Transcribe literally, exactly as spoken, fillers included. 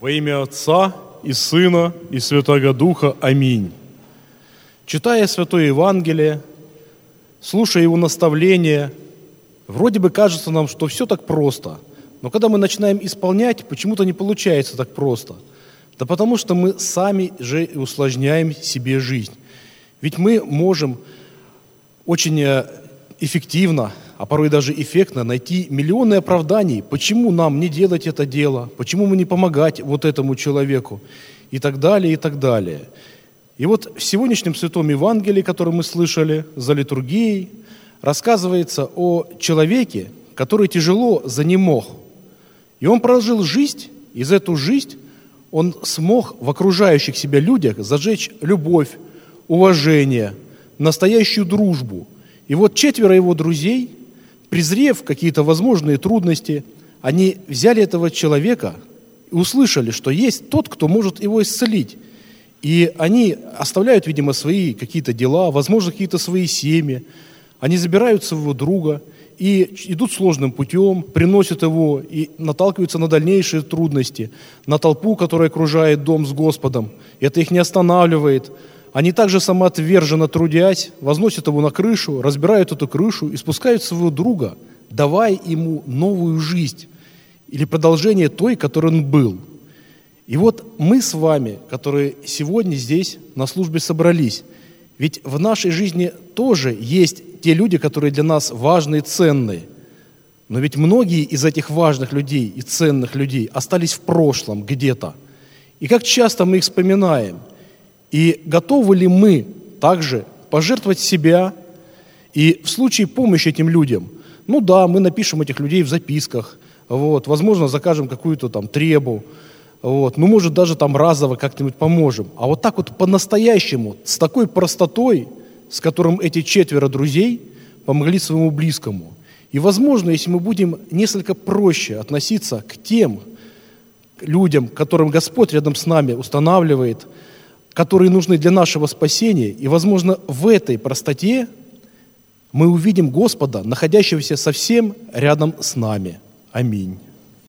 Во имя Отца и Сына и Святого Духа. Аминь. Читая Святое Евангелие, слушая его наставления, вроде бы кажется нам, что все так просто. Но когда мы начинаем исполнять, почему-то не получается так просто. Да потому что мы сами же и усложняем себе жизнь. Ведь мы можем очень эффективно, а порой даже эффектно найти миллионы оправданий, почему нам не делать это дело, почему мы не помогать вот этому человеку и так далее, и так далее. И вот в сегодняшнем Святом Евангелии, которое мы слышали за литургией, рассказывается о человеке, который тяжело занемог. И он прожил жизнь, и за эту жизнь он смог в окружающих себя людях зажечь любовь, уважение, настоящую дружбу. И вот четверо его друзей, презрев какие-то возможные трудности, они взяли этого человека и услышали, что есть тот, кто может его исцелить. И они оставляют, видимо, свои какие-то дела, возможно, какие-то свои семьи. Они забирают своего друга и идут сложным путем, приносят его и наталкиваются на дальнейшие трудности, на толпу, которая окружает дом с Господом. Это их не останавливает. Они также самоотверженно трудясь, возносят его на крышу, разбирают эту крышу и спускают своего друга, давая ему новую жизнь или продолжение той, которой он был. И вот мы с вами, которые сегодня здесь на службе собрались, ведь в нашей жизни тоже есть те люди, которые для нас важны и ценны. Но ведь многие из этих важных людей и ценных людей остались в прошлом где-то. И как часто мы их вспоминаем? И готовы ли мы также пожертвовать себя и в случае помощи этим людям? Ну да, мы напишем этих людей в записках, вот, возможно, закажем какую-то там требу, вот, ну, может, даже там разово как-нибудь поможем. А вот так вот по-настоящему, с такой простотой, с которым эти четверо друзей помогли своему близкому. И, возможно, если мы будем несколько проще относиться к тем людям, которым Господь рядом с нами устанавливает, которые нужны для нашего спасения, и, возможно, в этой простоте мы увидим Господа, находящегося совсем рядом с нами. Аминь.